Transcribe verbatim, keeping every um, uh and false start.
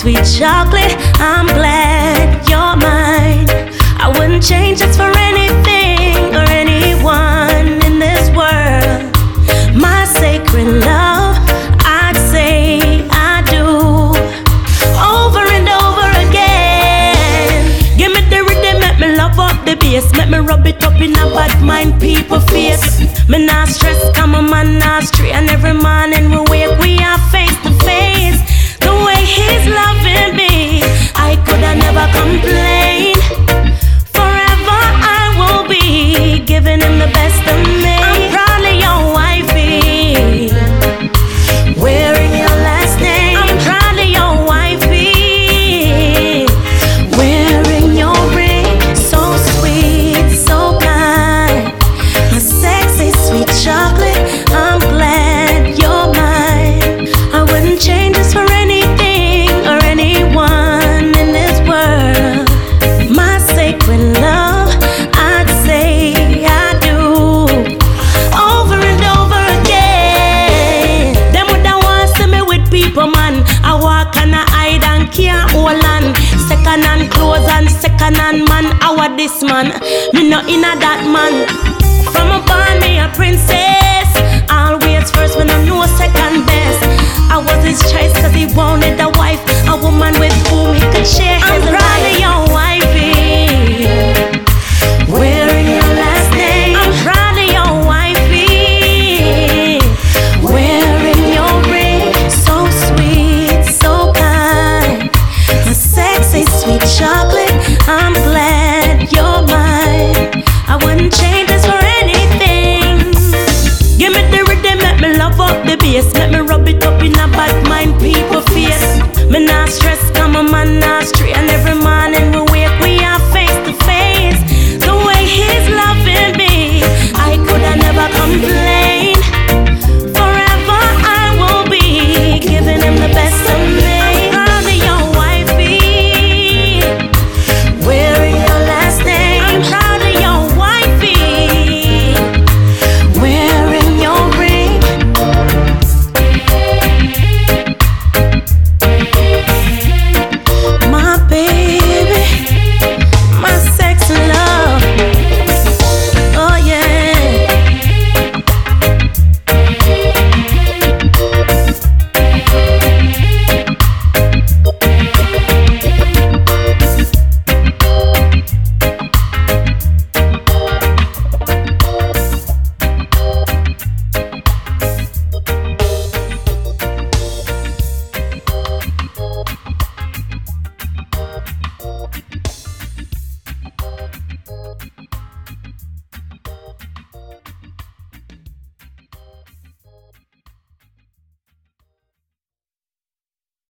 sweet chocolate, I'm glad you're mine. I wouldn't change this for anything or anyone in this world. My sacred love, I'd say I do. Over and over again. Give me the rhythm, make me love up the bass. Make me rub it up in a bad mind people face. Me not stress, come on man not stray. And every morning we wake, we are face to face. The way he's loving me, I could have never complain. Forever I will be giving him the best of me. I'm proudly your wifey, wearing your last name. I'm proudly your wifey, wearing your ring. So sweet, so kind, my sexy sweet chocolate, I'm glad you're mine. I wouldn't change this for anything or anyone in this world. My sacred love, I'd say I do. Over and over again. Them would I want to see me with people, man. I walk and I hide and can't hold on. Second hand clothes and second hand man. I want this man, me not in a that man. From a born me a princess, always first when I know second best. I was his choice cause he wanted a wife, a woman with whom he could share his life. I'm proud of your wife.